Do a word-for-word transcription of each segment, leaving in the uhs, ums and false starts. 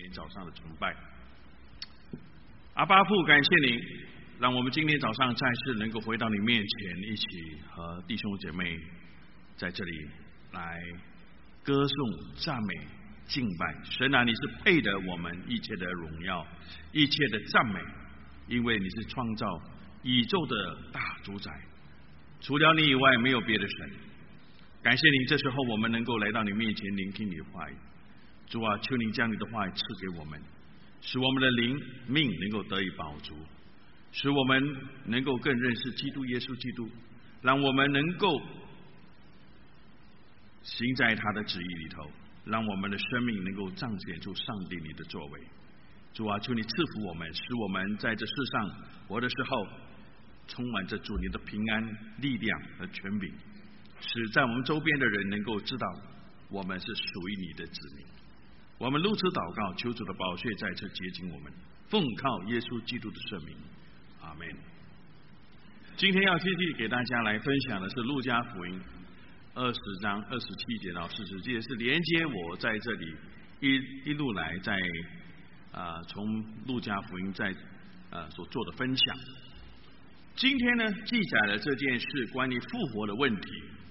天早上的崇拜。阿爸父，感谢你，让我们今天早上再次能够回到你面前，一起和弟兄姐妹在这里来歌颂、赞美、敬拜。神啊，你是配得我们一切的荣耀、一切的赞美，因为你是创造宇宙的大主宰，除了你以外没有别的神。感谢你，这时候我们能够来到你面前聆听你的话语。主啊，求你将你的话语赐给我们，使我们的灵命能够得以饱足，使我们能够更认识基督耶稣基督，让我们能够行在他的旨意里头，让我们的生命能够彰显出上帝你的作为。主啊，求你赐福我们，使我们在这世上活的时候充满着主你的平安、力量和权柄，使在我们周边的人能够知道我们是属于你的子民。我们如此祷告，求主的宝血再次洁净我们，奉靠耶稣基督的圣名，阿们。今天要继续给大家来分享的是路加福音二十章二十七节到四十节，是连接我在这里一一路来在啊、呃、从路加福音在呃所做的分享。今天呢，记载了这件事关于复活的问题。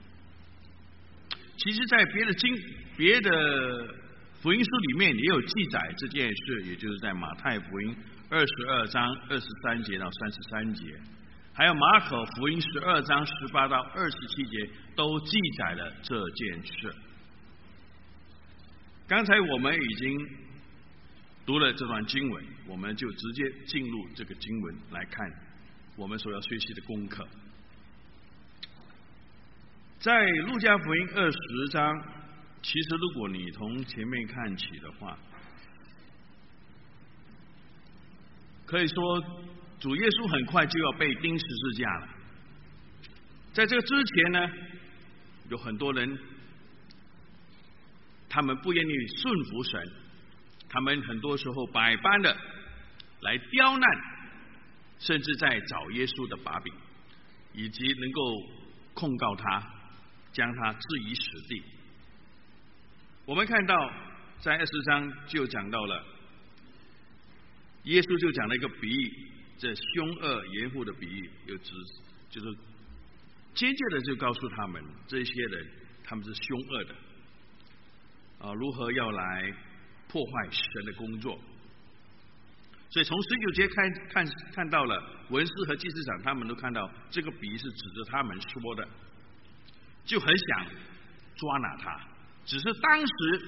其实，在别的经别的福音书里面也有记载这件事，也就是在马太福音二十二章二十三节到三十三节，还有马可福音十二章十八到二十七节，都记载了这件事。刚才我们已经读了这段经文，我们就直接进入这个经文来看我们所要学习的功课。在路加福音二十章，其实如果你从前面看起的话，可以说主耶稣很快就要被钉十字架了。在这个之前呢，有很多人他们不愿意顺服神，他们很多时候百般的来刁难，甚至在找耶稣的把柄，以及能够控告他，将他置于死地。我们看到在二十章就讲到了，耶稣就讲了一个比喻，这凶恶严户的比喻，有指就是间接的就告诉他们，这些人他们是凶恶的啊，如何要来破坏神的工作。所以从十九节看看看到了文士和祭司长，他们都看到这个比喻是指着他们说的，就很想抓拿他。只是当时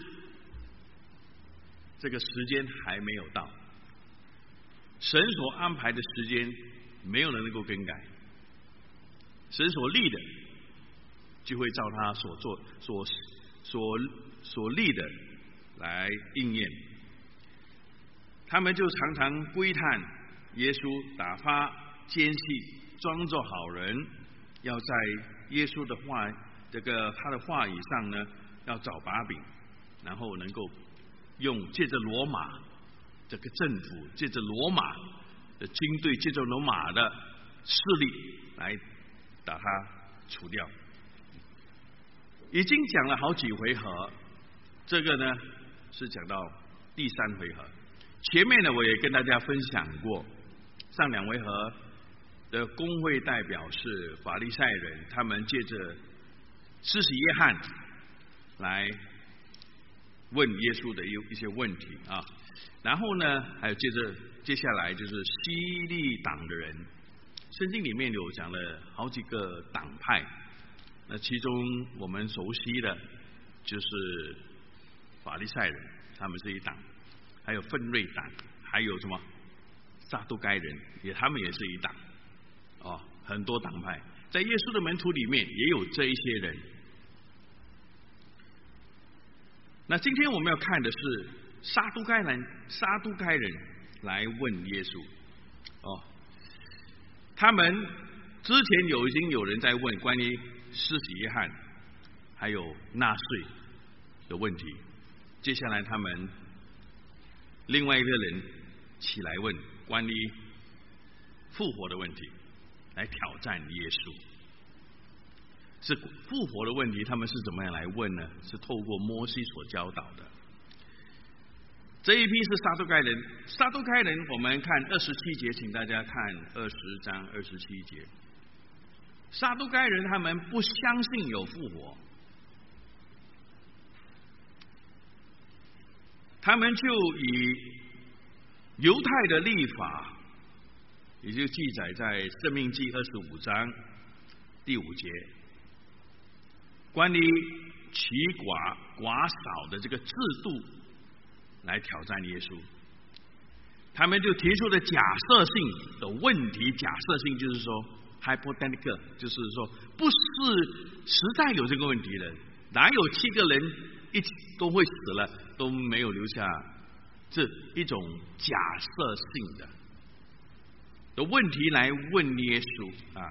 这个时间还没有到，神所安排的时间没有人能够更改，神所立的就会照他所做所所所立的来应验。他们就常常窥探耶稣，打发奸细，装作好人，要在耶稣的话这个他的话语上呢要找把柄，然后能够用借着罗马这个政府，借着罗马的军队，借着罗马的势力来把他除掉。已经讲了好几回合，这个呢是讲到第三回合。前面呢我也跟大家分享过，上两回合的公会代表是法利赛人，他们借着施洗约翰来问耶稣的一些问题啊，然后呢，还有接着接下来就是西利党的人，圣经里面有讲了好几个党派，那其中我们熟悉的就是法利赛人，他们是一党，还有奋锐党，还有什么撒都该人，也他们也是一党，哦，很多党派，在耶稣的门徒里面也有这一些人。那今天我们要看的是撒都该人，撒都该人来问耶稣。哦，他们之前有已经有人在问关于施洗约翰还有纳税的问题，接下来他们另外一个人起来问关于复活的问题，来挑战耶稣。是复活的问题，他们是怎么样来问呢？是透过摩西所教导的。 这一批是撒都该人。撒都该人，我们看二十七节，请大家看二十章二十七节。撒都该人他们不相信有复活，他们就以犹太的律法，也就记载在《申命记》二十五章第五节，关于娶寡寡少的这个制度来挑战耶稣。他们就提出了假设性的问题，假设性就是说 hypothetical， 就是说不是实在有这个问题的，哪有七个人一起都会死了，都没有留下这一种假设性的的问题来问耶稣啊。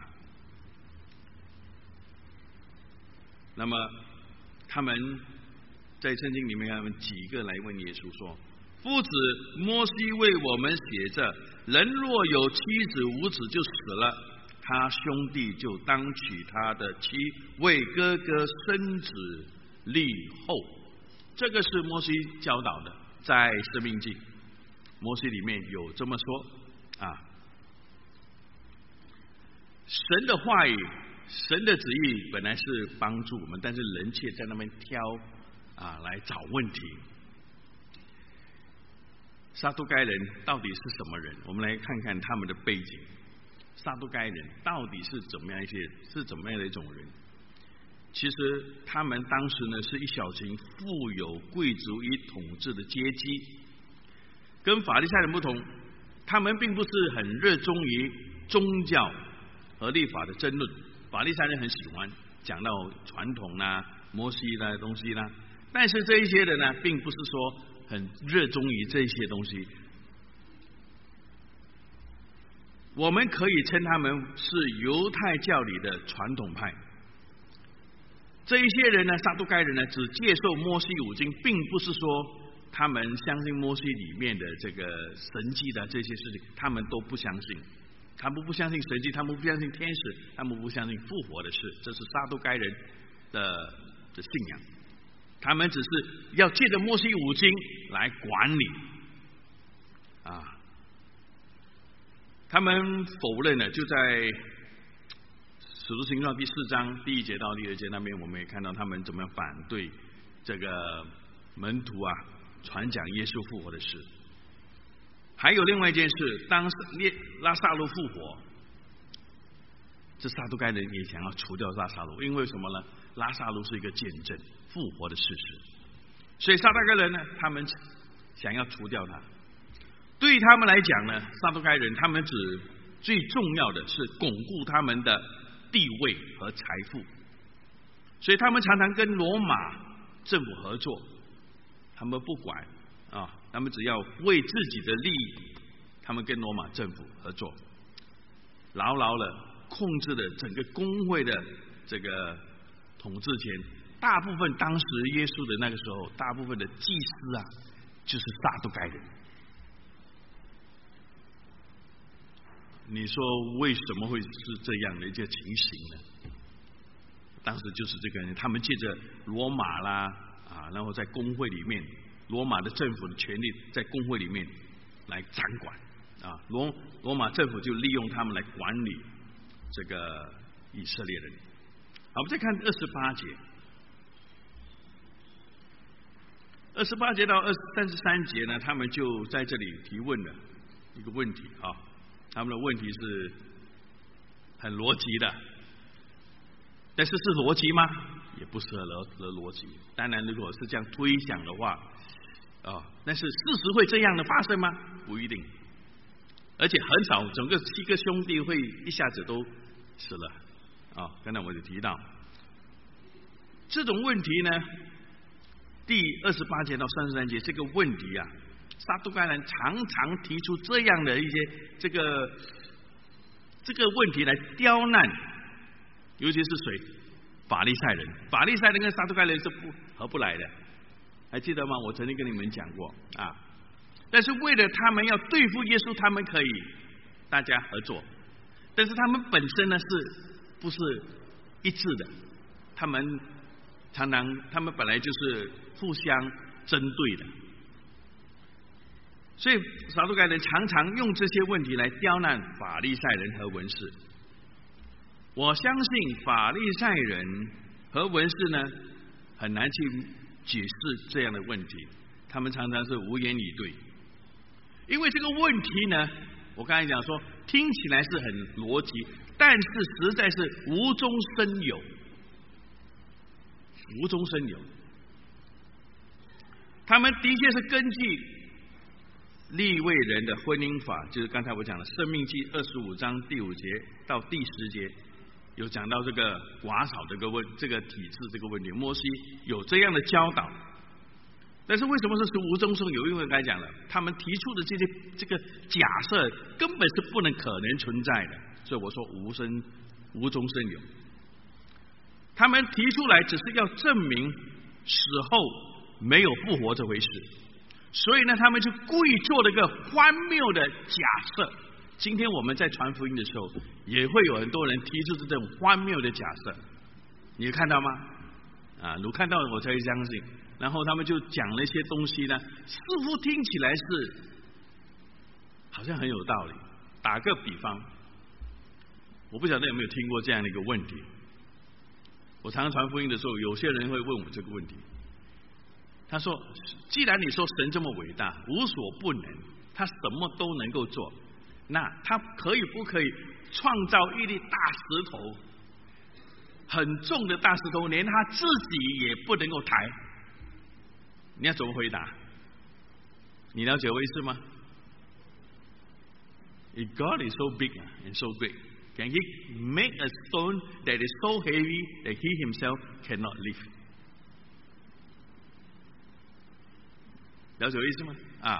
那么他们在圣经里面，他们几个来问耶稣说：夫子摩西为我们写着，人若有妻子无子就死了，他兄弟就当娶他的妻，为哥哥生子立后。这个是摩西教导的，在申命记摩西里面有这么说啊。神的话语，神的旨意本来是帮助我们，但是人却在那边挑啊来找问题。撒都该人到底是什么人？我们来看看他们的背景。撒都该人到底是怎么样一些是怎么样的一种人？其实他们当时呢是一小群富有贵族与统治的阶级，跟法利赛人不同，他们并不是很热衷于宗教和律法的争论。法利赛人很喜欢讲到传统啦、摩西的东西啦，但是这一些人呢，并不是说很热衷于这些东西。我们可以称他们是犹太教里的传统派。这一些人呢，撒都该人呢，只接受摩西五经，并不是说他们相信摩西里面的这个神迹的这些事情，他们都不相信。他们不相信神迹，他们不相信天使，他们不相信复活的事，这是撒都该人的的信仰。他们只是要借着摩西五经来管理啊。他们否认了，就在《使徒行传》第四章第一节到第二节那边，我们也看到他们怎么样反对这个门徒啊传讲耶稣复活的事。还有另外一件事，当拉撒路复活，这撒都该人也想要除掉拉撒路，因为什么呢？拉撒路是一个见证复活的事实，所以撒都该人呢，他们想要除掉他。对于他们来讲呢，撒都该人他们只最重要的是巩固他们的地位和财富，所以他们常常跟罗马政府合作，他们不管啊，他们只要为自己的利益，他们跟罗马政府合作，牢牢的控制了整个公会的这个统治权。大部分当时耶稣的那个时候，大部分的祭司啊，就是撒都该人。你说为什么会是这样的一个情形呢？当时就是这个人，他们借着罗马啦啊，然后在公会里面，罗马的政府的权力在公会里面来掌管啊，罗罗马政府就利用他们来管理这个以色列人。好，我们再看二十八节，二十八节到二三十三节呢，他们就在这里提问了一个问题啊。他们的问题是很逻辑的，但是是逻辑吗？也不是逻逻辑。当然，如果是这样推想的话，啊，但是事实会这样的发生吗？不一定。而且很少，整个七个兄弟会一下子都死了啊。刚才我就提到这种问题呢，第二十八节到三十三节这个问题啊。撒都该人常常提出这样的一些这个这个问题来刁难，尤其是谁？法利赛人。法利赛人跟撒都该人是不合不来的，还记得吗？我曾经跟你们讲过啊。但是为了他们要对付耶稣，他们可以大家合作，但是他们本身呢是不是一致的？他们常常他们本来就是互相针对的。 所以撒都该人常常用这些问题来刁难法利赛人和文士。我相信法利赛人和文士呢，很难去解释这样的问题，他们常常是无言以对。因为这个问题呢，我刚才讲说，听起来是很逻辑，但是实在是无中生有，无中生有。他们的确是根据利未人的婚姻法，就是刚才我讲的《申命记》二十五章第五节到第十节，有讲到这个寡嫂这个问这个体制这个问题，摩西有这样的教导。但是为什么是无中生有？因为刚才讲了，他们提出的这些这个假设根本是不能可能存在的，所以我说无生无中生有。他们提出来只是要证明死后没有复活这回事，所以呢，他们就故意做了一个荒谬的假设。今天我们在传福音的时候，也会有很多人提出这种荒谬的假设，你看到吗？啊，我看到我才会相信。然后他们就讲了一些东西呢，似乎听起来是好像很有道理。打个比方，我不晓得有没有听过这样的一个问题。我常常传福音的时候，有些人会问我这个问题。他说：“既然你说神这么伟大，无所不能，他什么都能够做，那他可以不可以创造一粒大石头，很重的大石头，连他自己也不能够抬？你要怎么回答？你了解我意思吗？ If God is so big and so great, can He make a stone that is so heavy that He Himself cannot lift？” 了解我意思吗？啊，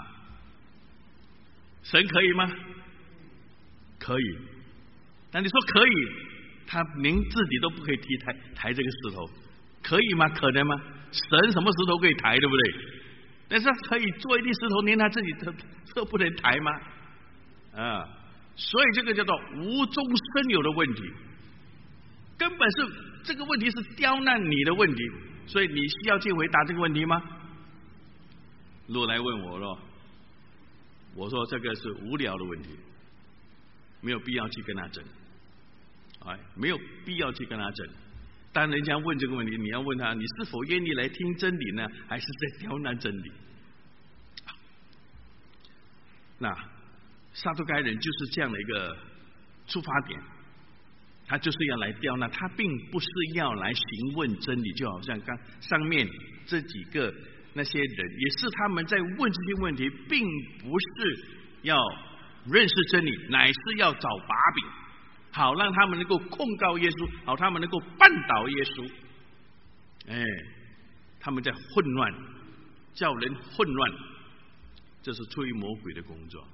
神可以吗？可以。但你说可以，他连自己都不可以提抬抬这个石头，可以吗？可能吗？神什么石头可以抬，对不对？但是他可以做一粒石头，连他自己都都不能抬吗？啊，所以这个叫做无中生有的问题，根本是这个问题是刁难你的问题，所以你需要去回答这个问题吗？如果来问我了，我说这个是无聊的问题，没有必要去跟他争，哎，没有必要去跟他争。当人家问这个问题，你要问他，你是否愿意来听真理呢？还是在刁难真理？那撒都该人就是这样的一个出发点，他就是要来刁难，他并不是要来询问真理，就好像刚上面这几个那些人，也是他们在问这些问题，并不是要认识真理，乃是要找把柄，好让他们能够控告耶稣，好他们能够绊倒耶稣。哎，他们在混乱，叫人混乱，这是出于魔鬼的工作。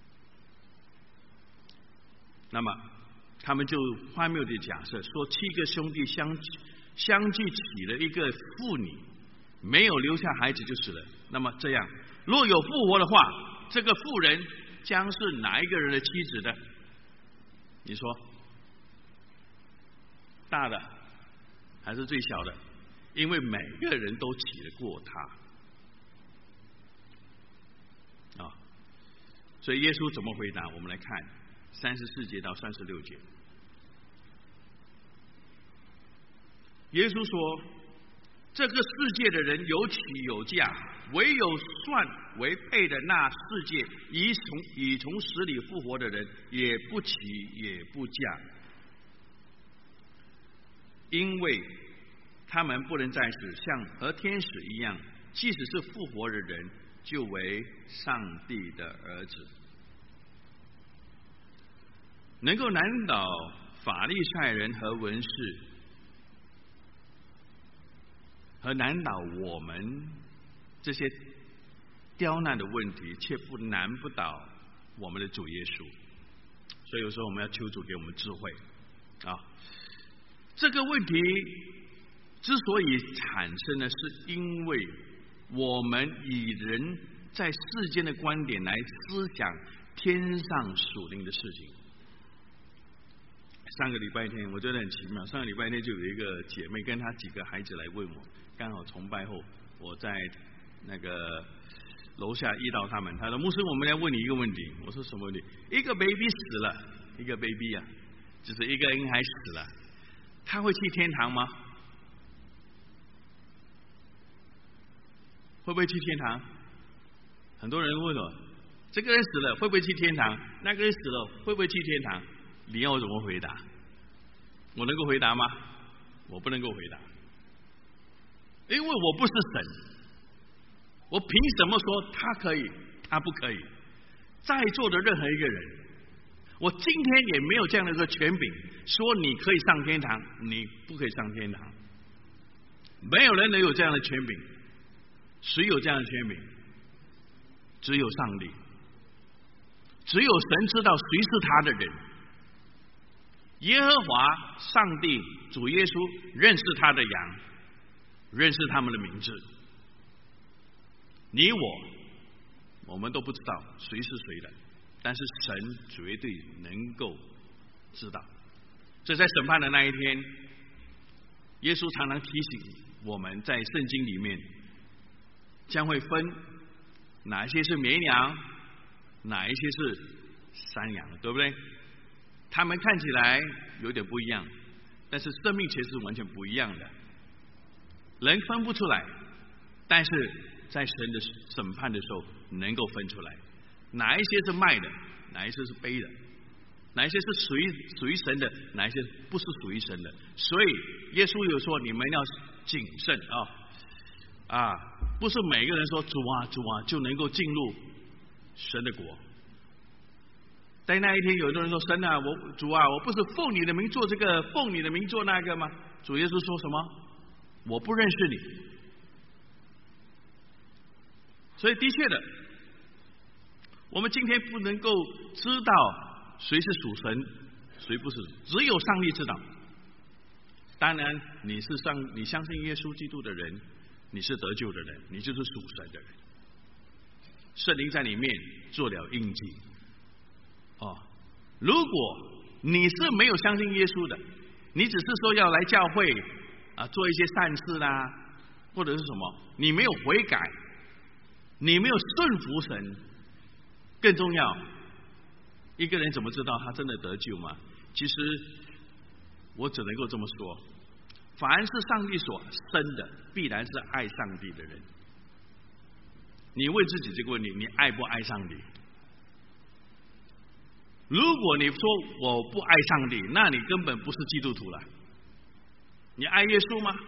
那么他们就荒谬的假设说，七个兄弟相相继娶了一个妇女，没有留下孩子就死了。那么这样，若有复活的话，这个妇人将是哪一个人的妻子呢？你说，大的还是最小的？因为每个人都娶了过他啊。所以耶稣怎么回答？我们来看三十四节到三十六节。耶稣说，这个世界的人有娶有嫁，唯有算为配的那世界已从已从死里复活的人，也不娶也不嫁，因为他们不能在死，像和天使一样，即使是复活的人，就为上帝的儿子。能够难倒法利赛人和文士，和难倒我们这些刁难的问题，却不难不倒我们的主耶稣。所以有时候我们要求主给我们智慧啊。这个问题之所以产生呢，是因为我们以人在世间的观点来思想天上属灵的事情。上个礼拜天我觉得很奇妙，上个礼拜天就有一个姐妹跟她几个孩子来问我，刚好崇拜后我在那个楼下遇到他们，他说：“牧师，我们要问你一个问题。”我说：“什么问题？”一个 baby 死了，一个 baby 啊，就是一个婴孩死了，他会去天堂吗？会不会去天堂？很多人问我，这个人死了会不会去天堂？那个人死了会不会去天堂？你要我怎么回答？我能够回答吗？我不能够回答，因为我不是神，我凭什么说他可以，他不可以？在座的任何一个人，我今天也没有这样的一个权柄，说你可以上天堂，你不可以上天堂。没有人能有这样的权柄，谁有这样的权柄？只有上帝，只有神知道谁是他的人。耶和华上帝主耶稣认识他的羊，认识他们的名字。你我我们都不知道谁是谁的，但是神绝对能够知道。这在审判的那一天，耶稣常常提醒我们，在圣经里面将会分哪一些是绵羊，哪一些是山羊，对不对？他们看起来有点不一样，但是生命其实是完全不一样的，人分不出来，但是在神的审判的时候能够分出来，哪一些是卖的，哪一些是背的，哪一些是属于属于神的，哪一些不是属于神的。所以耶稣有说你们要谨慎啊啊，不是每个人说主啊主啊就能够进入神的国。在那一天，有的人说：“神啊，我主啊，我不是奉你的名做这个，奉你的名做那个吗？”主耶稣说什么？我不认识你。所以的确的，我们今天不能够知道谁是属神，谁不是，只有上帝知道。当然，你是上你相信耶稣基督的人，你是得救的人，你就是属神的人。圣灵在里面做了印记。哦，如果你是没有相信耶稣的，你只是说要来教会啊做一些善事啦，或者是什么，你没有悔改，你没有顺服神，更重要，一个人怎么知道他真的得救吗？其实我只能够这么说，凡是上帝所生的，必然是爱上帝的人。你问自己这个问题，你爱不爱上帝？如果你说我不爱上帝，那你根本不是基督徒了。你爱耶稣吗？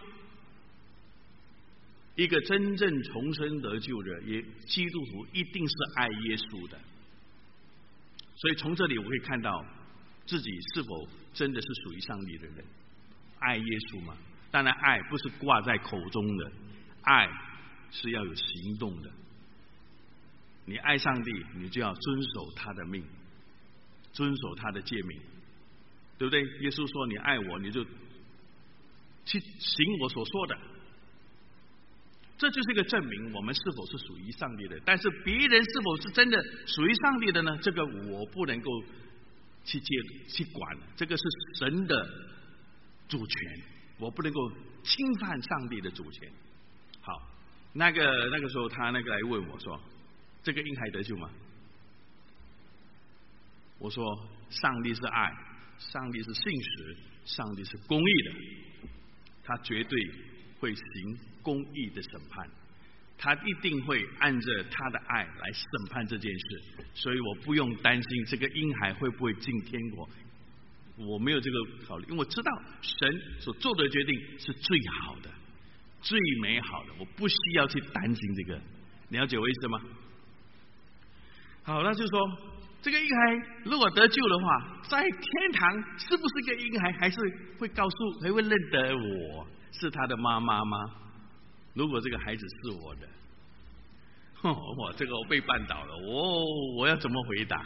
一个真正重生得救的也基督徒一定是爱耶稣的。所以从这里我可以看到自己是否真的是属于上帝的人。爱耶稣吗？当然爱不是挂在口中的，爱是要有行动的。你爱上帝，你就要遵守他的命，遵守他的诫命，对不对？耶稣说你爱我，你就去行我所说的，这就是一个证明我们是否是属于上帝的。但是别人是否是真的属于上帝的呢？这个我不能够去接去管，这个是神的主权，我不能够侵犯上帝的主权。好，那个那个时候他那个来问我说，这个婴孩得救吗？我说上帝是爱，上帝是信实，上帝是公义的，他绝对会行公义的审判，他一定会按着他的爱来审判这件事。所以我不用担心这个婴孩会不会进天国，我没有这个考虑，因为我知道神所做的决定是最好的，最美好的，我不需要去担心这个。你了解我意思吗？好，那就说这个婴孩如果得救的话，在天堂是不是个婴孩，还是会告诉还会认得我是他的妈妈吗？如果这个孩子是我的，哼，我这个我被绊倒了，我我要怎么回答？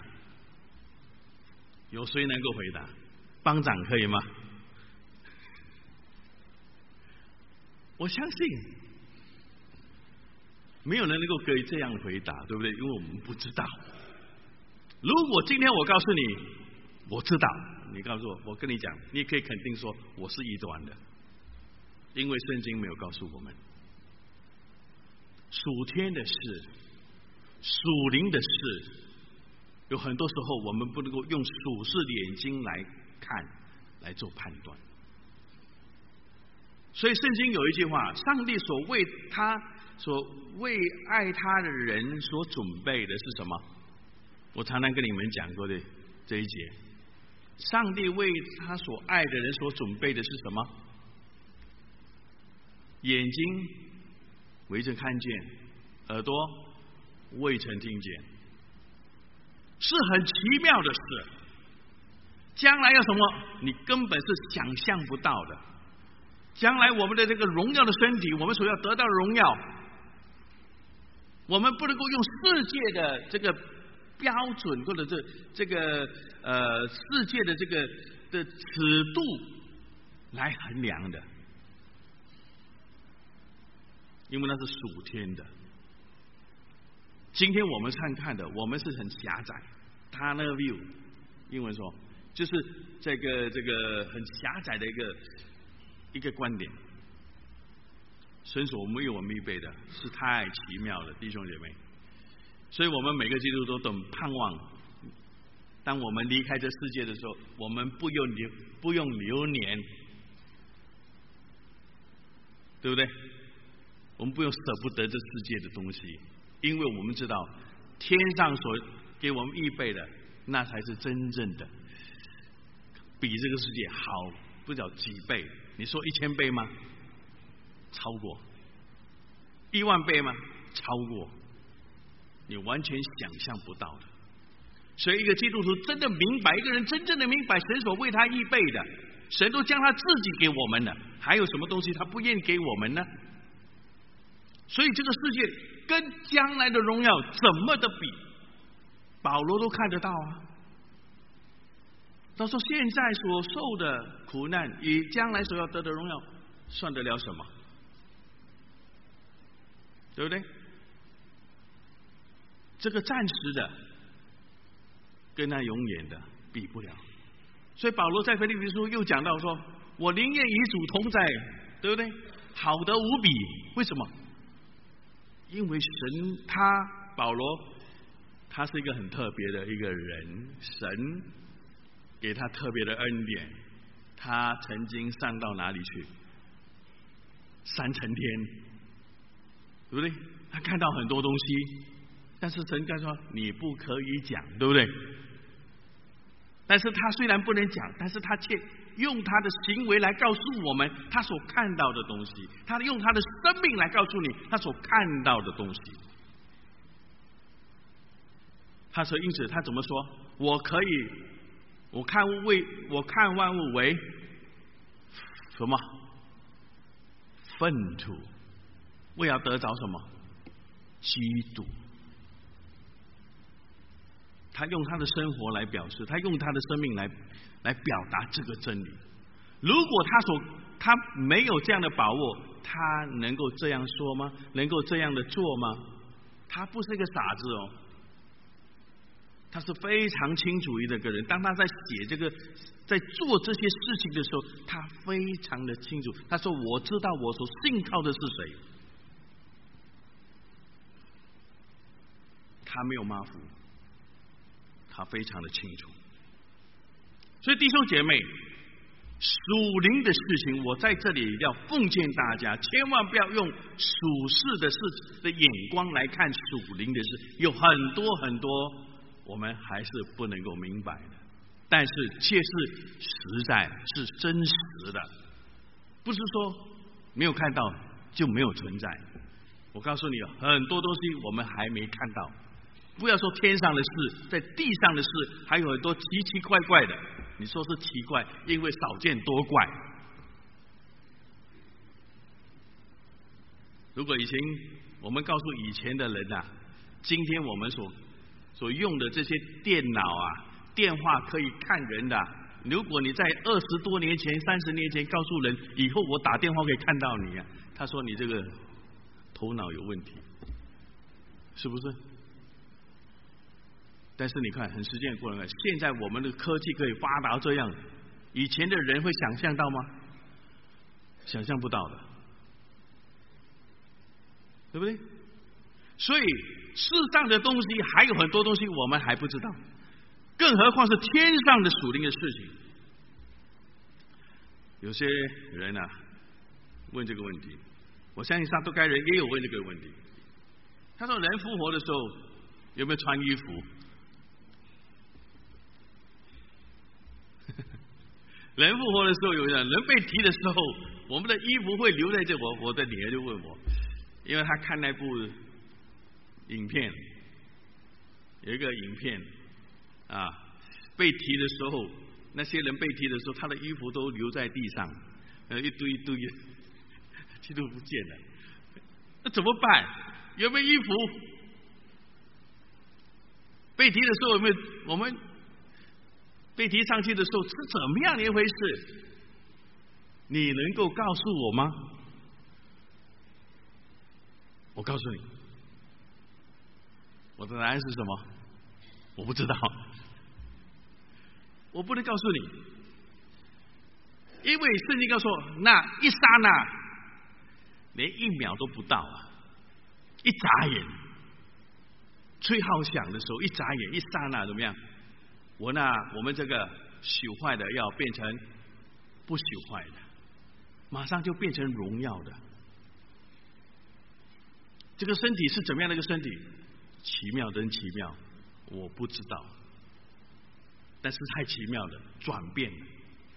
有谁能够回答？帮长可以吗？我相信没有人能够可以这样回答，对不对？因为我们不知道。如果今天我告诉你我知道，你告诉我，我跟你讲，你也可以肯定说我是异端的，因为圣经没有告诉我们属天的事属灵的事，有很多时候我们不能够用属世的眼睛来看，来做判断。所以圣经有一句话，上帝所为他所为爱他的人所准备的是什么？我常常跟你们讲过的这一节，上帝为他所爱的人所准备的是什么？眼睛未曾看见，耳朵未曾听见，是很奇妙的事。将来要什么，你根本是想象不到的。将来我们的这个荣耀的身体，我们所要得到的荣耀，我们不能够用世界的这个标准或者这这个呃世界的这个的尺度来衡量的，因为那是属天的。今天我们看看的，我们是很狭窄 ，tunnel view， 英文说就是这个这个很狭窄的一个一个观点。神所为我们预备的是太奇妙了，弟兄姐妹。所以我们每个基督徒都盼望，当我们离开这世界的时候，我们不用流不用流年，对不对？我们不用舍不得这世界的东西，因为我们知道天上所给我们预备的，那才是真正的，比这个世界好不了几倍。你说一千倍吗？超过。一万倍吗？超过。你完全想象不到的。所以一个基督徒真的明白，一个人真正的明白神所为他预备的，神都将他自己给我们了，还有什么东西他不愿意给我们呢？所以这个世界跟将来的荣耀怎么的比，保罗都看得到啊。他说现在所受的苦难与将来所要得的荣耀算得了什么？对不对？这个暂时的跟那永远的比不了。所以保罗在腓立比书又讲到说，我宁愿与主同在，对不对？好得无比。为什么？因为神他保罗他是一个很特别的一个人，神给他特别的恩典。他曾经上到哪里去？三层天，对不对？他看到很多东西，但是神跟他说你不可以讲，对不对？但是他虽然不能讲，但是他却用他的行为来告诉我们他所看到的东西，他用他的生命来告诉你他所看到的东西。他说因此他怎么说？我可以我看为我看万物为什么？粪土，为要得着什么？基督。他用他的生活来表示，他用他的生命来来表达这个真理。如果他所他没有这样的把握，他能够这样说吗？能够这样的做吗？他不是一个傻子哦，他是非常清楚一个人。当他在写这个在做这些事情的时候，他非常的清楚。他说我知道我所信靠的是谁。他没有马虎，他非常的清楚。所以弟兄姐妹，属灵的事情我在这里要奉劝大家，千万不要用属世的事的眼光来看属灵的事。有很多很多我们还是不能够明白的，但是却是实在是真实的，不是说没有看到就没有存在。我告诉你，很多东西我们还没看到，不要说天上的事，在地上的事还有很多奇奇怪怪的。你说是奇怪，因为少见多怪。如果以前我们告诉以前的人啊，今天我们所所用的这些电脑啊、电话可以看人的，如果你在二十多年前、三十年前告诉人，以后我打电话可以看到你啊，他说你这个头脑有问题，是不是？但是你看，很时间过来，现在我们的科技可以发达这样，以前的人会想象到吗？想象不到的，对不对？ 所以世上的东西还有很多东西我们还不知道，更何况是天上的属灵的事情。有些人啊问这个问题，我相信撒都该人也有问这个问题。他说：“人复活的时候有没有穿衣服？”人复活的时候有人，人被提的时候，我们的衣服会留在这。我我的女儿就问我，因为她看那部影片，有一个影片啊，被提的时候，那些人被提的时候，他的衣服都留在地上，呃，一堆一堆，其实都不见了。那怎么办？有没有衣服？被提的时候有没有？我们被提上去的时候是怎么样的一回事？你能够告诉我吗？我告诉你，我的答案是什么？我不知道，我不能告诉你，因为圣经告诉我，那一刹那，连一秒都不到啊！一眨眼，吹号响的时候，一眨眼，一刹那怎么样？我那我们这个朽坏的要变成不朽坏的，马上就变成荣耀的。这个身体是怎么样的一个身体？奇妙真奇妙，我不知道，但是太奇妙了，转变了。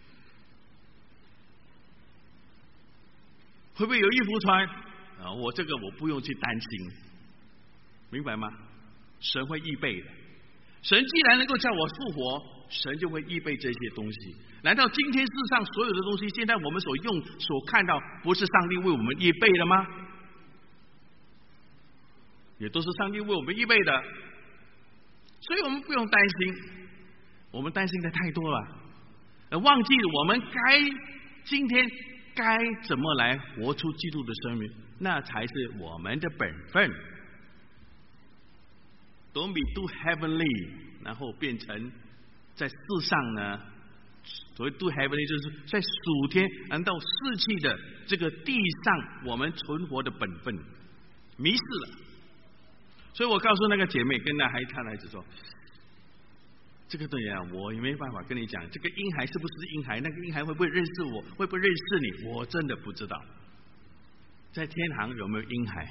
会不会有衣服穿啊？我这个我不用去担心，明白吗？神会预备的。神既然能够叫我复活，神就会预备这些东西。难道今天世上所有的东西，现在我们所用、所看到，不是上帝为我们预备的吗？也都是上帝为我们预备的，所以我们不用担心。我们担心的太多了，忘记我们该今天该怎么来活出基督的生命，那才是我们的本分。Don't be too heavenly， 然后变成在世上呢，所谓 too heavenly 就是在属天，难道世气的这个地上我们存活的本分迷失了。所以我告诉那个姐妹跟那孩她的孩子说，这个东西啊，我也没办法跟你讲，这个婴孩是不是婴孩，那个婴孩会不会认识我，会不会认识你，我真的不知道。在天堂有没有婴孩，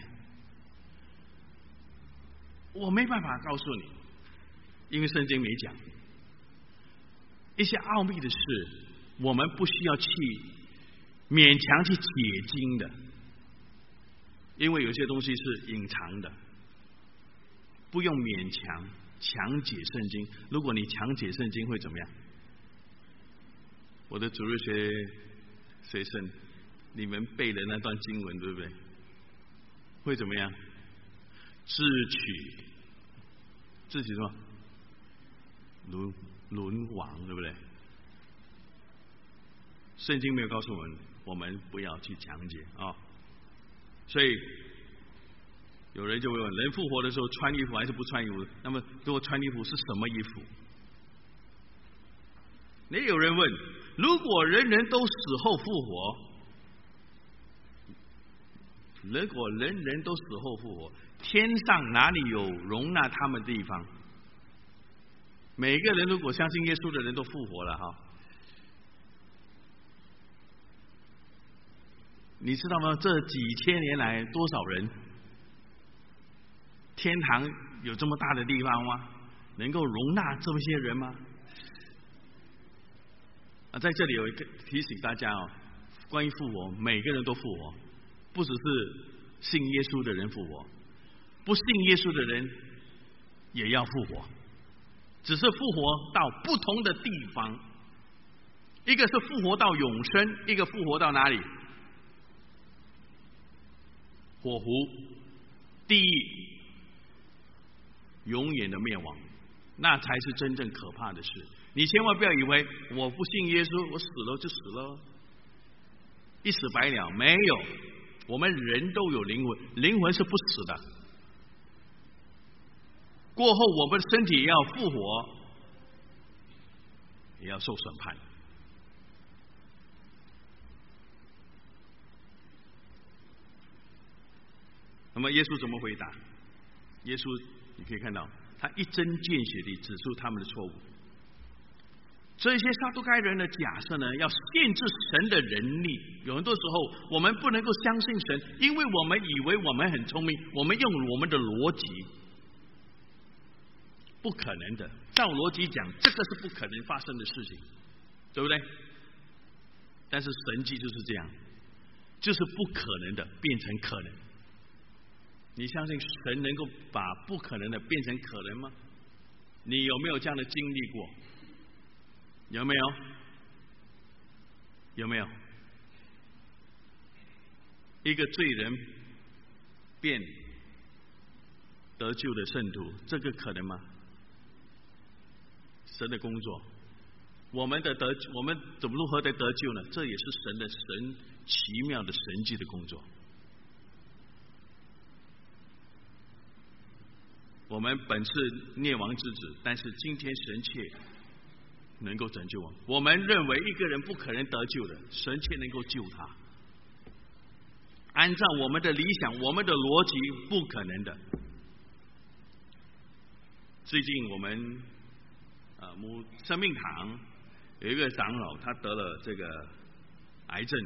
我没办法告诉你，因为圣经没讲。一些奥秘的事，我们不需要去勉强去解经的，因为有些东西是隐藏的，不用勉强强解圣经。如果你强解圣经会怎么样？我的主日学学生，你们背的那段经文对不对？会怎么样？智取，智取什么？沦沦亡，对不对？圣经没有告诉我们，我们不要去强解啊、哦。所以有人就会问：人复活的时候穿衣服还是不穿衣服？那么如果穿衣服是什么衣服？也有人问：如果人人都死后复活，如果人人都死后复活，天上哪里有容纳他们的地方？每个人如果相信耶稣的人都复活了哈，你知道吗？这几千年来多少人？天堂有这么大的地方吗？能够容纳这么些人吗？啊，在这里有一个提醒大家哦，关于复活，每个人都复活，不只是信耶稣的人复活，不信耶稣的人也要复活，只是复活到不同的地方。一个是复活到永生，一个复活到哪里？火湖、地狱，永远的灭亡，那才是真正可怕的事。你千万不要以为我不信耶稣，我死了就死了，一死百了。没有，我们人都有灵魂，灵魂是不死的。过后我们的身体也要复活，也要受审判。那么耶稣怎么回答？ 耶稣你可以看到，他一针见血地指出他们的错误。这些撒都该人的假设呢，要限制神的人力。有很多时候，我们不能够相信神，因为我们以为我们很聪明，我们用我们的逻辑，不可能的。照逻辑讲，这个是不可能发生的事情，对不对？但是神迹就是这样，就是不可能的变成可能。你相信神能够把不可能的变成可能吗？你有没有这样的经历过？有没有？有没有？一个罪人变得救的圣徒，这个可能吗？神的工作，我们的得，我们怎么如何的得救呢？这也是神的神奇妙的神迹的工作。我们本是灭亡之子，但是今天神却能够拯救我们。我们认为一个人不可能得救的，神却能够救他。按照我们的理想，我们的逻辑，不可能的。最近我们啊，母生命堂有一个长老，他得了这个癌症。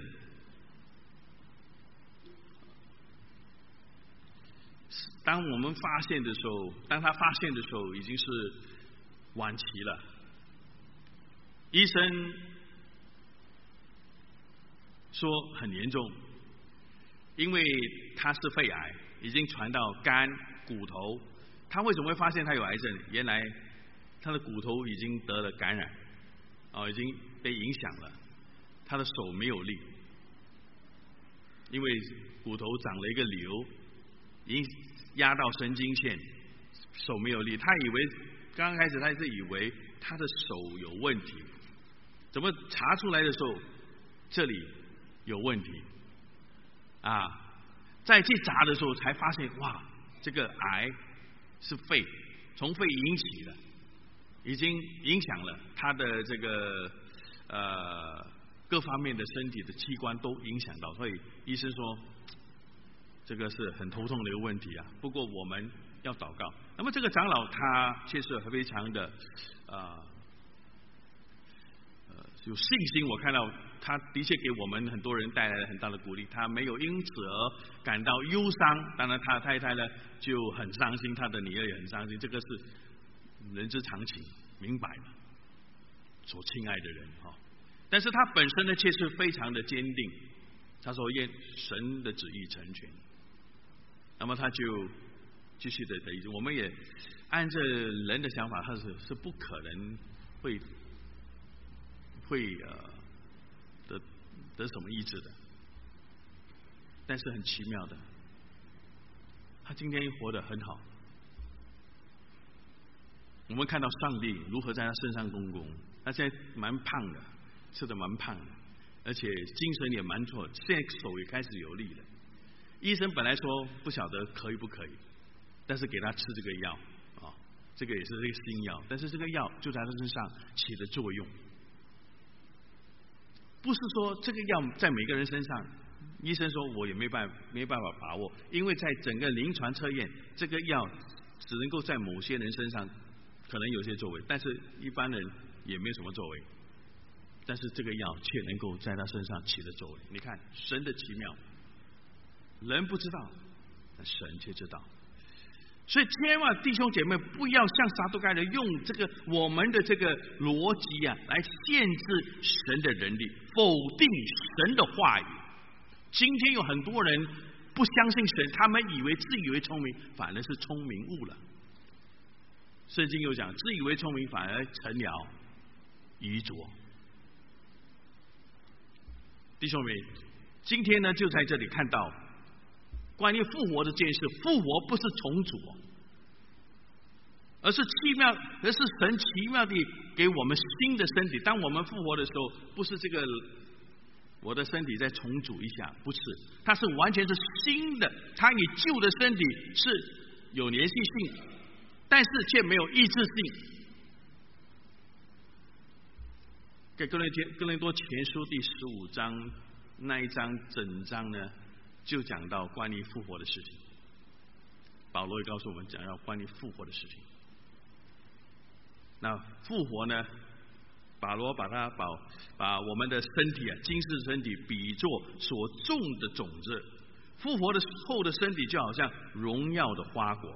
当我们发现的时候，当他发现的时候，已经是晚期了。医生说很严重，因为他是肺癌，已经传到肝、骨头。他为什么会发现他有癌症？原来他的骨头已经得了感染，哦，已经被影响了。他的手没有力，因为骨头长了一个瘤，影压到神经线，手没有力。他以为刚开始他是以为他的手有问题，怎么查出来的时候这里有问题啊？再去查的时候才发现，哇，这个癌是肺，从肺引起的，已经影响了他的这个呃各方面的身体的器官都影响到，所以医生说这个是很头痛的一个问题啊。不过我们要祷告。那么这个长老他确实非常的呃呃有信心，我看到他的确给我们很多人带来了很大的鼓励，他没有因此而感到忧伤。当然他太太呢就很伤心，他的女儿也很伤心，这个是人之常情，明白了，所亲爱的人哈。但是他本身呢却是非常的坚定，他说愿神的旨意成全。那么他就继续的得医治。我们也按照人的想法，他是是不可能会会呃得得什么医治的。但是很奇妙的，他今天活得很好。我们看到上帝如何在他身上动工。他现在蛮胖的，吃的蛮胖的，而且精神也蛮错，现在手也开始有力了。医生本来说不晓得可以不可以，但是给他吃这个药啊，这个也是这个新药，但是这个药就在他身上起的作用。不是说这个药在每个人身上，医生说我也没办没办法把握，因为在整个临床测验，这个药只能够在某些人身上可能有些作为，但是一般人也没有什么作为。但是这个药却能够在他身上起的作为。你看神的奇妙，人不知道，但神却知道。所以千万弟兄姐妹不要像撒都该人用这个我们的这个逻辑啊来限制神的人力，否定神的话语。今天有很多人不相信神，他们以为自以为聪明，反而是聪明误了。圣经有讲，自以为聪明反而成了愚拙。弟兄们，今天呢就在这里看到关于复活的这件事。复活不是重组，而是奇妙，而是神奇妙地给我们新的身体。当我们复活的时候，不是这个我的身体再重组一下，不是，它是完全是新的。它与旧的身体是有联系性，但是却没有意志性。在哥林哥林多前书第十五章那一章整章呢，就讲到关于复活的事情。 保罗也告诉我们讲要关于复活的事情。那复活呢？保罗把它把把我们的身体啊，今世身体比作所种的种子，复活的后的身体就好像荣耀的花果。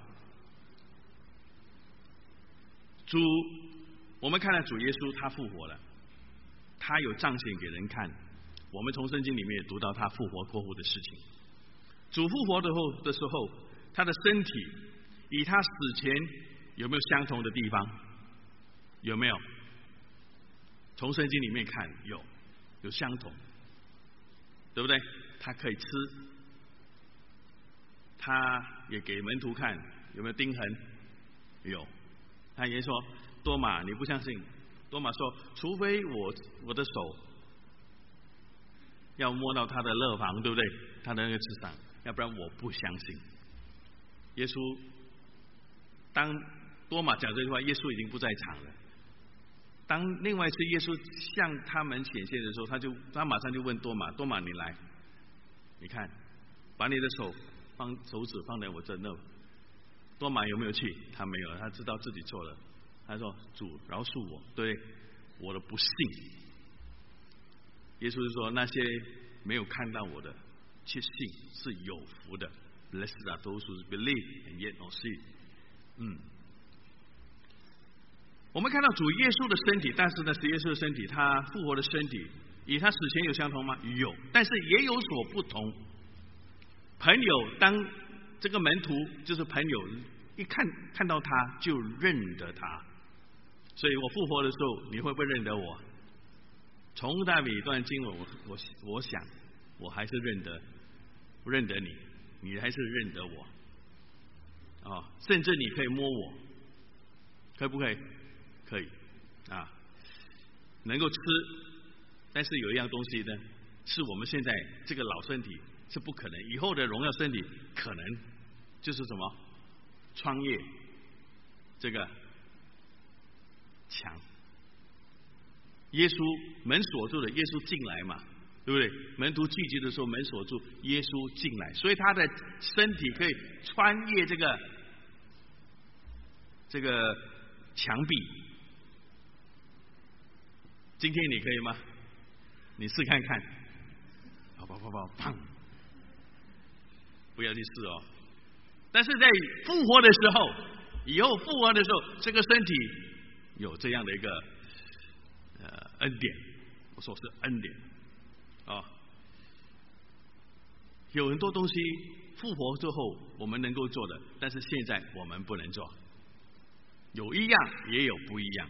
主，我们看到主耶稣他复活了，他有彰显给人看。我们从圣经里面也读到他复活过后的事情。主复活的后的时候，他的身体与他死前有没有相同的地方？有没有？从圣经里面看，有，有相同，对不对？他可以吃，他也给门徒看，有没有钉痕？有。他也说：“多马，你不相信？”多马说：“除非我我的手要摸到他的肋旁，对不对？他的那个翅膀，要不然我不相信。”耶稣当多马讲这句话，耶稣已经不在场了。当另外一次耶稣向他们显现的时候，他就他马上就问多马：“多马，你来，你看，把你的手放手指放在我这那。”多马有没有气？他没有，他知道自己错了。他说：“主，饶恕我，对我的不信。”耶稣就说：“那些没有看到我的，却信是有福的。Blessed are those who believe and yet not see。”嗯。我们看到主耶稣的身体，但是呢，是耶稣的身体，他复活的身体，与他死前有相同吗？有，但是也有所不同。朋友，当这个门徒就是朋友，一看看到他就认得他，所以我复活的时候，你会不会认得我？从那每一段经文，我我我想，我还是认得，不认得你，你还是认得我，啊、哦，甚至你可以摸我，可不可以？可以啊，能够吃，但是有一样东西呢，是我们现在这个老身体是不可能，以后的荣耀身体可能就是什么创业这个墙。耶稣门锁住了，耶稣进来嘛，对不对？门徒聚集的时候门锁住，耶稣进来，所以他的身体可以穿越这个这个墙壁。今天你可以吗？你试看看，跑跑跑跑，砰！不要去试哦。但是在复活的时候，以后复活的时候，这个身体有这样的一个呃恩典，我说是恩典啊、哦。有很多东西复活之后我们能够做的，但是现在我们不能做。有一样，也有不一样。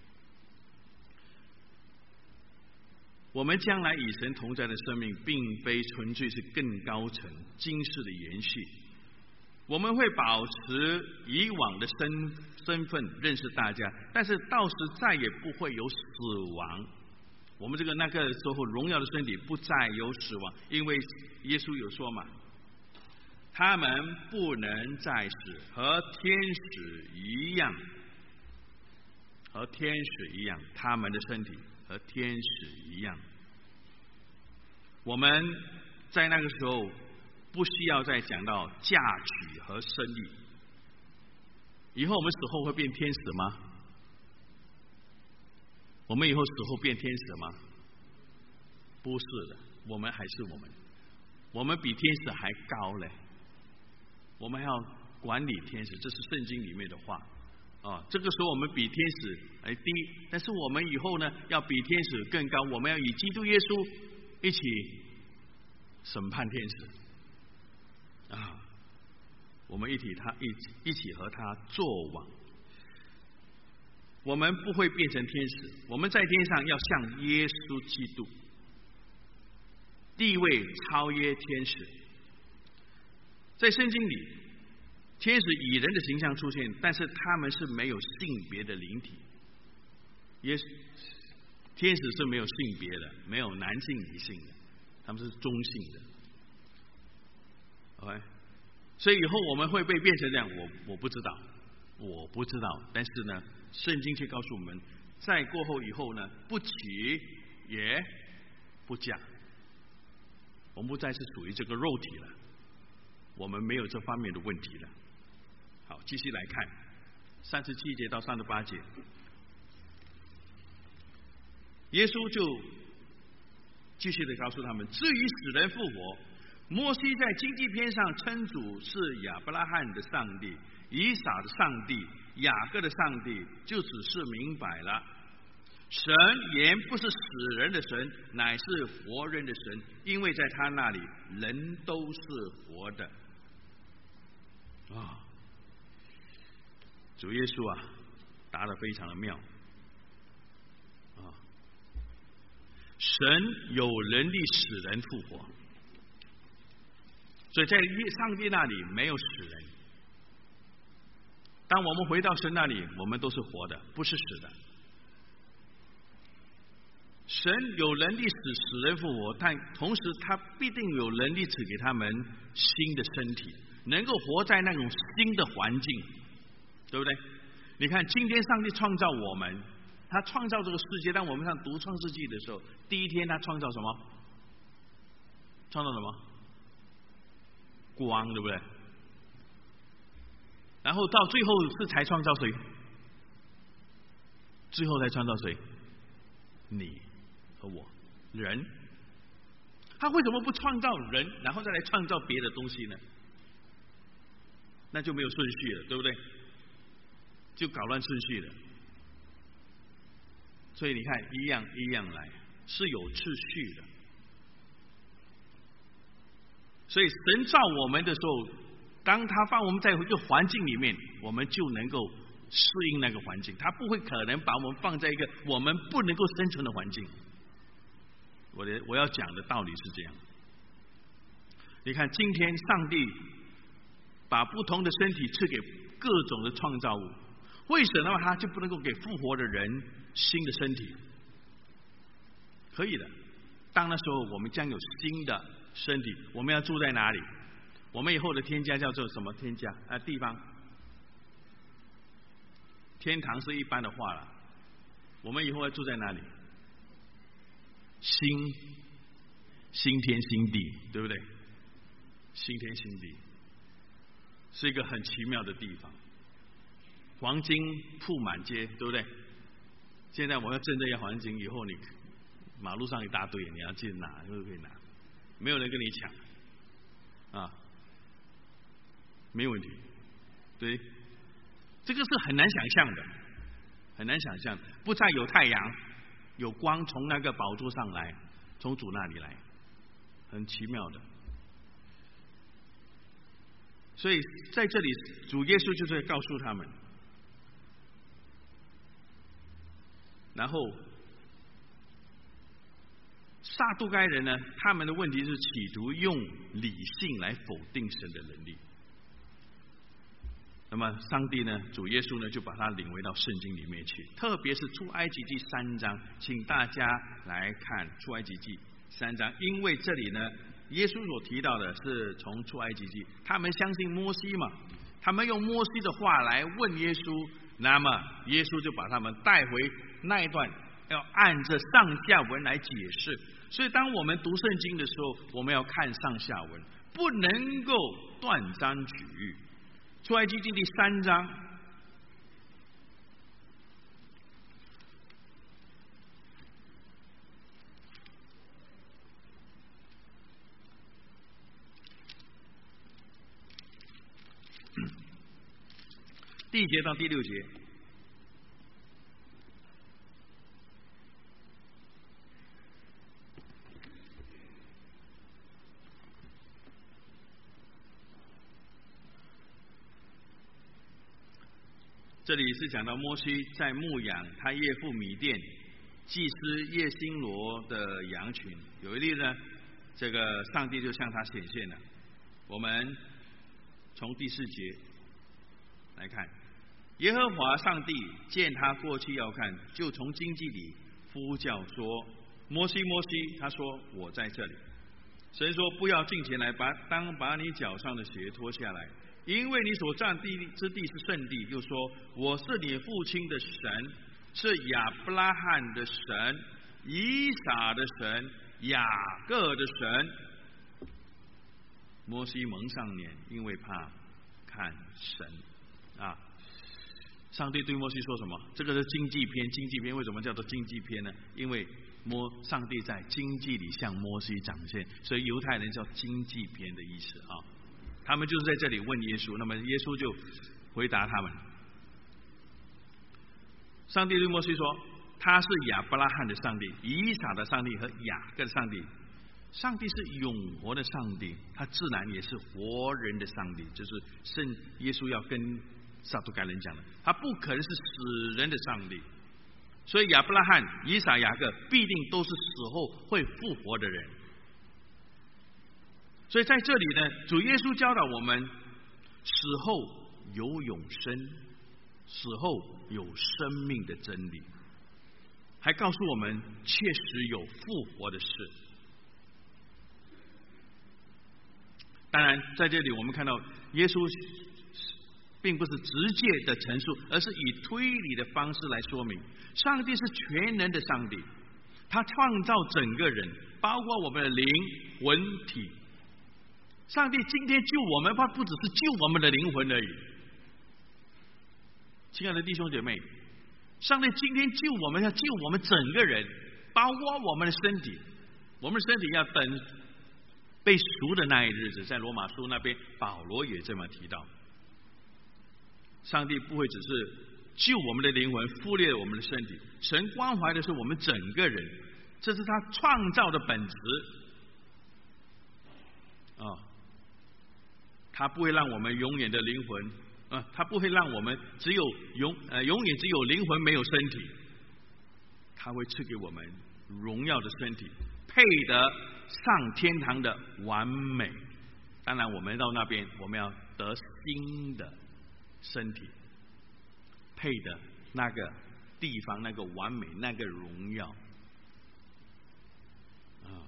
我们将来与神同在的生命，并非纯粹是更高层、今世的延续。我们会保持以往的身身份，认识大家，但是到时再也不会有死亡。我们这个那个时候荣耀的身体不再有死亡，因为耶稣有说嘛，他们不能再死，和天使一样，和天使一样，他们的身体和天使一样。我们在那个时候不需要再讲到嫁娶和生育。以后我们死后会变天使吗？我们以后死后变天使吗？不是的，我们还是我们，我们比天使还高嘞。我们还要管理天使，这是圣经里面的话啊。这个时候我们比天使还低，但是我们以后呢，要比天使更高。我们要与基督耶稣一起审判天使啊！我们一起他一起一起和他作王。我们不会变成天使，我们在天上要像耶稣基督，地位超越天使。在圣经里，天使以人的形象出现，但是他们是没有性别的灵体。耶稣天使是没有性别的，没有男性女性的，他们是中性的。OK， 所以以后我们会被变成这样，我我不知道，我不知道。但是呢，圣经却告诉我们，在过后以后呢，不娶也不嫁，我们不再是属于这个肉体了，我们没有这方面的问题了。 继续来看三十七节到三十八节，耶稣就继续的告诉他们：至于死人复活，摩西在经济篇上称主是亚伯拉罕的上帝、以撒的上帝、雅各的上帝，就只是明白了，神原不是死人的神，乃是活人的神，因为在他那里人都是活的。啊，主耶稣啊，答得非常的妙啊！神有能力使人复活，所以在上帝那里没有死人。当我们回到神那里，我们都是活的，不是死的。神有能力使死人复活，但同时他必定有能力赐给他们新的身体，能够活在那种新的环境，对不对？你看，今天上帝创造我们，他创造这个世界。当我们上读创世纪的时候，第一天他创造什么？创造什么？光，对不对？然后到最后是才创造谁？最后才创造谁？你和我，人。他为什么不创造人，然后再来创造别的东西呢？那就没有顺序了，对不对？就搞乱顺序了。所以你看，一样一样来，是有秩序的。所以神造我们的时候，当他放我们在一个环境里面，我们就能够适应那个环境。他不会可能把我们放在一个我们不能够生存的环境。我的我要讲的道理是这样。你看，今天上帝把不同的身体赐给各种的创造物，为什么他就不能够给复活的人新的身体？可以的，当那时候我们将有新的身体。我们要住在哪里？我们以后的天家叫做什么天家啊？地方。天堂是一般的话了，我们以后要住在哪里？新新天新地，对不对？新天新地是一个很奇妙的地方，黄金铺满街，对不对？现在我要挣这些黄金，以后你马路上一大堆，你要去拿就可以拿，没有人跟你抢啊，没有问题。对，这个是很难想象的，很难想象的。不再有太阳，有光从那个宝座上来，从主那里来，很奇妙的。所以在这里，主耶稣就是告诉他们，然后撒都该人呢，他们的问题是企图用理性来否定神的能力。那么上帝呢，主耶稣呢，就把他领回到圣经里面去，特别是出埃及记三章，请大家来看出埃及记三章，因为这里呢，耶稣所提到的是从出埃及记，他们相信摩西嘛，他们用摩西的话来问耶稣，那么耶稣就把他们带回那一段，要按着上下文来解释。所以当我们读圣经的时候，我们要看上下文，不能够断章取义。出埃及记第三章，第一节到第六节。这里是讲到摩西在牧养他岳父米甸祭司叶辛罗的羊群，有一例呢，这个上帝就向他显现了。我们从第四节来看，耶和华上帝见他过去要看，就从荆棘里呼叫说：“摩西，摩西！”他说：“我在这里。”神说：“不要近前来，把当把你脚上的鞋脱下来。因为你所占地之地是圣地，又说我是你父亲的神，是亚伯拉罕的神、以撒的神、雅各的神。”摩西蒙上脸，因为怕看神。 啊。上帝对摩西说什么？这个是经济篇，经济篇为什么叫做经济篇呢？因为摩上帝在经济里向摩西展现，所以犹太人叫经济篇的意思啊。他们就是在这里问耶稣，那么耶稣就回答他们。上帝对摩西说，他是亚伯拉罕的上帝、以撒的上帝和雅各的上帝。上帝是永活的上帝，他自然也是活人的上帝，就是圣耶稣要跟撒都该人讲的，他不可能是死人的上帝。所以亚伯拉罕、以撒、雅各必定都是死后会复活的人。所以在这里呢，主耶稣教导我们，死后有永生，死后有生命的真理，还告诉我们确实有复活的事。当然在这里我们看到耶稣并不是直接的陈述，而是以推理的方式来说明，上帝是全能的上帝，他创造整个人，包括我们的灵魂体。上帝今天救我们，他不只是救我们的灵魂而已。亲爱的弟兄姐妹，上帝今天救我们，要救我们整个人，包括我们的身体。我们的身体要等被赎的那一日子，在罗马书那边保罗也这么提到。上帝不会只是救我们的灵魂，忽略我们的身体，神关怀的是我们整个人，这是他创造的本质啊、哦。他不会让我们永远的灵魂，呃，他不会让我们只有永呃永远只有灵魂没有身体，他会赐给我们荣耀的身体，配得上天堂的完美。当然，我们到那边，我们要得新的身体，配的那个地方，那个完美，那个荣耀啊！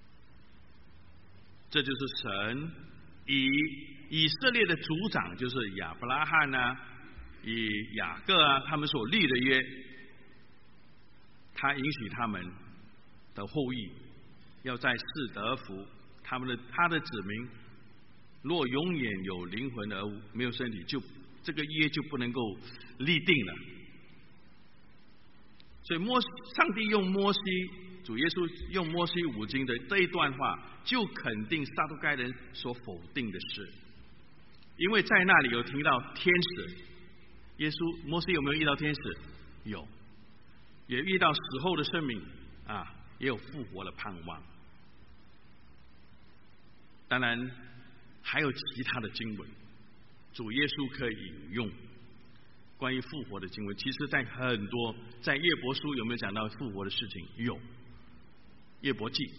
这就是神以以色列的族长，就是亚伯拉罕啊，以雅各啊，他们所立的约，他允许他们的后裔要在世得福，他们的他的子民若永远有灵魂而没有身体，就这个约就不能够立定了。所以摩上帝用摩西，主耶稣用摩西五经的这一段话，就肯定撒都该人所否定的事，因为在那里有提到天使。耶稣摩西有没有遇到天使？有，也遇到死后的生命啊，也有复活的盼望。当然还有其他的经文，主耶稣可以引用关于复活的经文。其实在很多，在约伯书有没有讲到复活的事情？有，约伯记，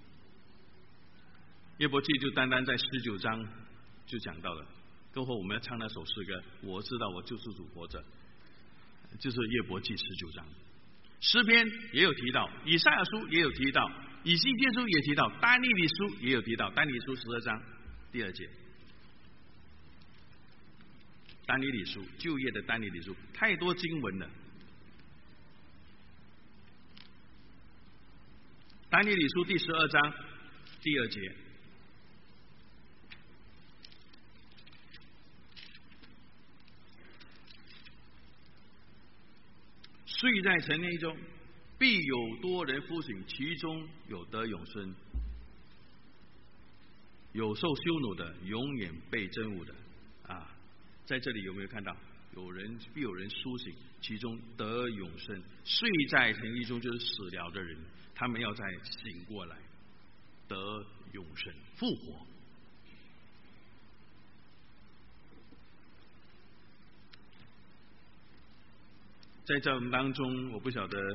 约伯记就单单在十九章就讲到了。过后我们要唱那首诗歌，我知道我救世主活着，就是约伯记十九章。诗篇也有提到，以赛亚书也有提到，以西结书也提到，但以理书也有提到，但以理书十二章第二节。但以理书，旧约的但以理书，太多经文了。但以理书第十二章第二节，睡在尘内中，必有多人复醒，其中有得永生，有受羞辱的，永远被憎恶的啊！在这里有没有看到？有人必有人苏醒，其中得永生。睡在尘埃中就是死了的人，他们要再醒过来，得永生，复活。在这当中，我不晓得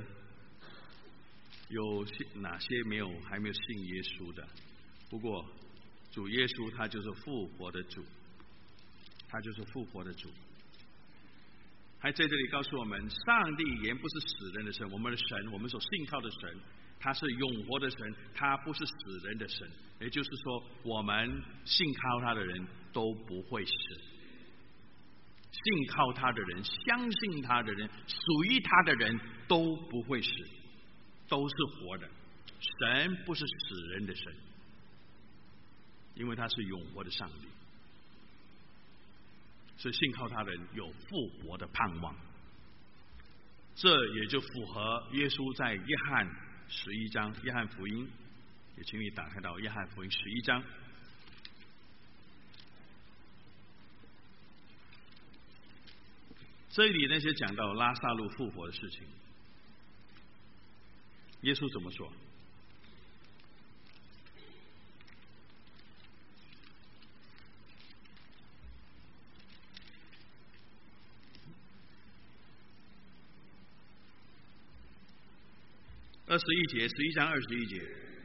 有哪些没有还没有信耶稣的。不过主耶稣他就是复活的主，他就是复活的主。还在这里告诉我们，上帝原不是死人的神，我们的神，我们所信靠的神，他是永活的神，他不是死人的神。也就是说，我们信靠他的人都不会死，信靠他的人，相信他的人，属于他的人都不会死，都是活的。神不是死人的神，因为他是永活的上帝。 所以信靠他的人有复活的盼望。这也就符合耶稣在约翰十一章，约翰福音，也请你打开到约翰福音十一章。这里那些讲到拉萨路复活的事情，耶稣怎么说？二十一节，十一章二十一节。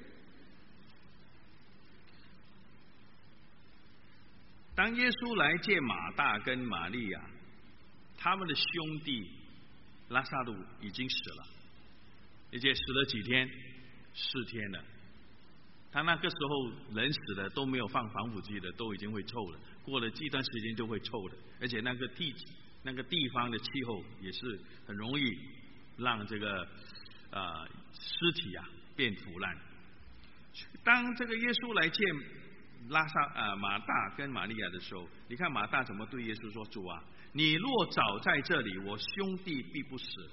当耶稣来见马大跟玛利亚，他们的兄弟拉萨路已经死了，而且死了几天？四天了。他那个时候人死了都没有放防腐剂的，都已经会臭了，过了一段时间就会臭的，而且那个地那个地方的气候也是很容易让这个呃尸体啊变腐烂。当这个耶稣来见拉萨啊、呃、马大跟玛利亚的时候，你看马大怎么对耶稣说：“主啊，你若早在这里，我兄弟必不死。”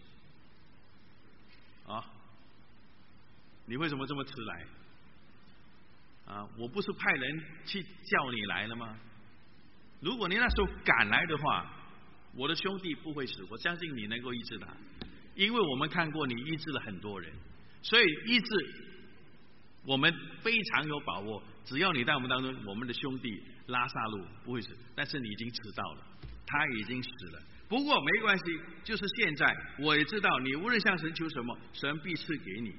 啊，你为什么这么迟来？啊，我不是派人去叫你来了吗？如果你那时候赶来的话，我的兄弟不会死，我相信你能够医治他，因为我们看过你医治了很多人，所以医治我们非常有把握。只要你在我们当中，我们的兄弟拉萨路不会死，但是你已经迟到了，他已经死了。不过没关系，就是现在我也知道，你无论向神求什么，神必赐给你。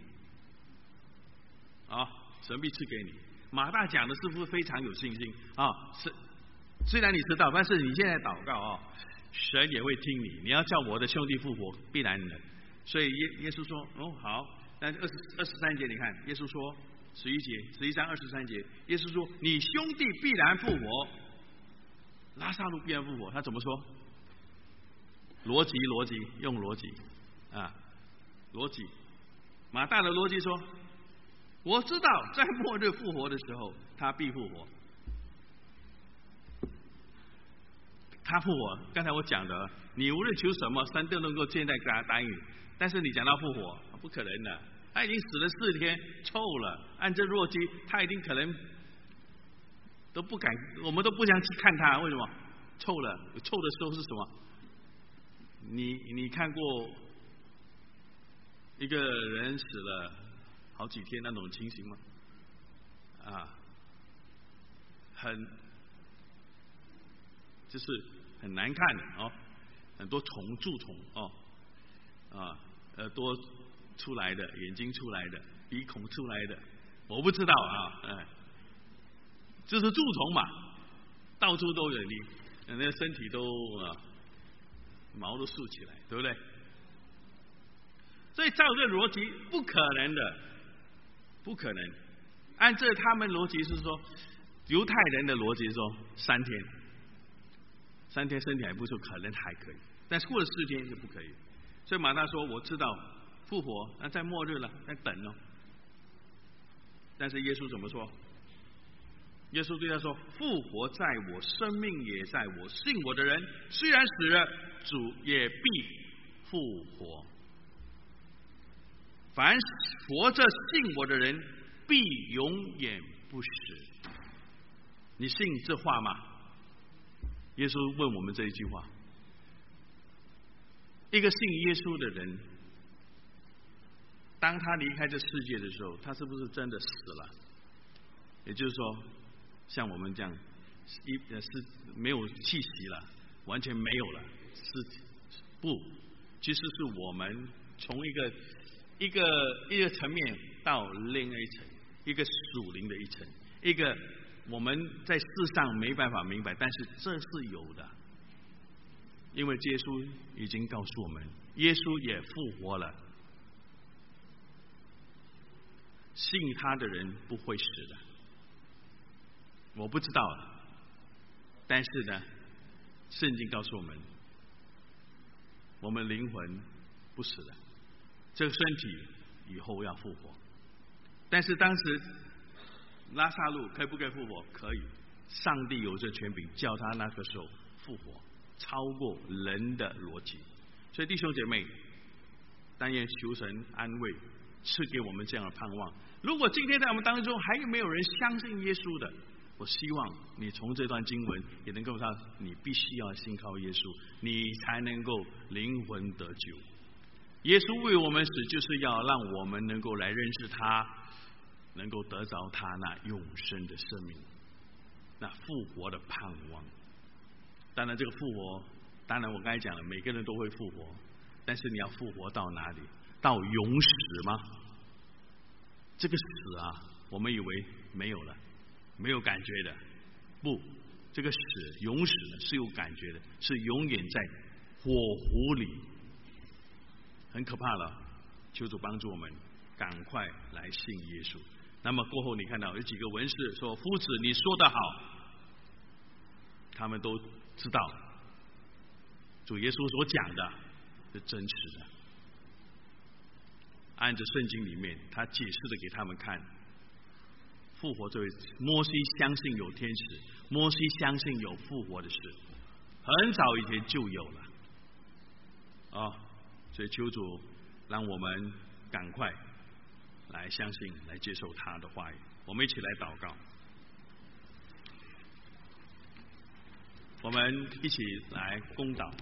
啊，神必赐给你。马大讲的是不是非常有信心啊？是，虽然你知道，但是你现在祷告啊，神也会听你。你要叫我的兄弟复活，必然能。所以耶耶稣说：“哦，好。”但是二十二十三节，你看，耶稣说十一节，十一章二十三节，耶稣说：“你兄弟必然复活。”拉萨路必然复活，他怎么说？逻辑，逻辑，用逻辑啊，逻辑。马大的逻辑说：“我知道在末日复活的时候，他必复活。他复活，刚才我讲的，你无论求什么，神都能够现在给他答应。但是你讲到复活，不可能的，他已经死了四天，臭了。按这逻辑，他一定可能都不敢，我们都不想去看他。为什么？臭了，臭的时候是什么？你你看过一个人死了好几天那种情形吗？啊，很就是很难看的哦，很多虫蛀虫哦，啊，耳朵出来的，眼睛出来的，鼻孔出来的，我不知道啊，哎，就是蛀虫嘛，到处都有，你那个身体都啊毛都竖起来，对不对？所以照这逻辑不可能的，不可能。按照他们逻辑是说，犹太人的逻辑是说三天，三天身体还不错，可能还可以，但是过了四天就不可以。所以马大说：“我知道复活，那在末日了，在等哦。”但是耶稣怎么说？耶稣对他说：“复活在我，生命也在我。信我的人，虽然死了，主也必复活。凡活着信我的人，必永远不死。”你信这话吗？耶稣问我们这一句话。一个信耶稣的人，当他离开这世界的时候，他是不是真的死了？也就是说，像我们这样，一是没有气息了，完全没有了，是不？其实是我们从一个一个一个层面到另外一层，一个属灵的一层，一个我们在世上没办法明白，但是这是有的。因为耶稣已经告诉我们，耶稣也复活了，信他的人不会死的。我不知道，但是呢，圣经告诉我们，我们灵魂不死的，这个身体以后要复活。但是当时拉萨路可不可以复活？可以，上帝有这权柄，叫他那个时候复活。 超过人的逻辑。所以弟兄姐妹，但愿求神安慰，赐给我们这样的盼望。如果今天在我们当中还有没有人相信耶稣的，我希望你从这段经文也能够让你必须要信靠耶稣，你才能够灵魂得救。耶稣为我们死，就是要让我们能够来认识他，能够得着他那永生的生命，那复活的盼望。当然这个复活，当然我刚才讲了，每个人都会复活，但是你要复活到哪里？到永死吗？这个死啊，我们以为没有了，没有感觉的。不，这个死永死呢是有感觉的，是永远在火湖里，很可怕了。求主帮助我们，赶快来信耶稣。那么过后你看到有几个文士说：“夫子，你说得好。”他们都知道主耶稣所讲的是真实的，按着圣经里面他解释的给他们看。复活这位，摩西相信有天使，摩西相信有复活的事，很早以前就有了啊！所以求主让我们赶快来相信，来接受他的话语。我们一起来祷告，我们一起来攻祷。